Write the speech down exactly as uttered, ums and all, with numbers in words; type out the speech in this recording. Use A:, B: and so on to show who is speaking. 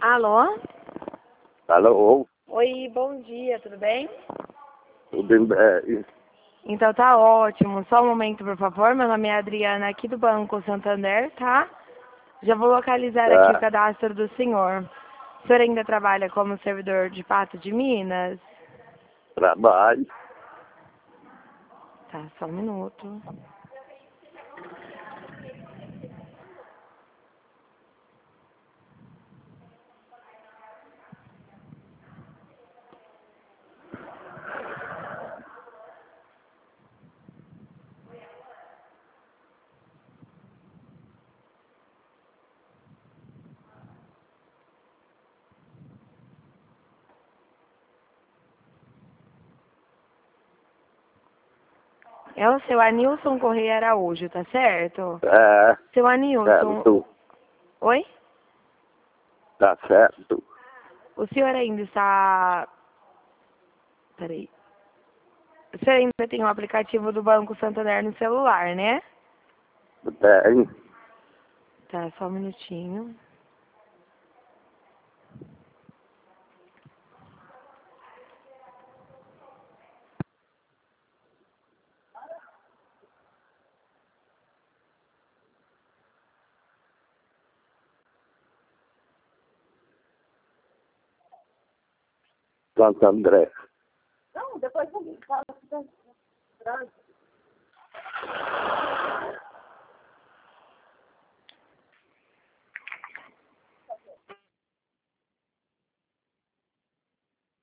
A: Alô?
B: Alô?
A: Oi, bom dia, tudo bem?
B: Tudo bem?
A: Então tá ótimo. Só um momento, por favor. Meu nome é Adriana, aqui do Banco Santander, tá? Já vou localizar aqui o
B: Tá,
A: cadastro do senhor. O senhor ainda trabalha como servidor de Pato de Minas?
B: trabalho.
A: Tá, só um minuto. É o seu Anilson Correia Araújo, tá certo?
B: É,
A: Seu Anilson...
B: certo.
A: Oi?
B: Tá certo.
A: O senhor ainda está... Peraí. O senhor ainda tem o aplicativo do Banco Santander no celular, né?
B: Tem.
A: Tá, só um minutinho.
B: Santo André.
C: Não, depois eu falo.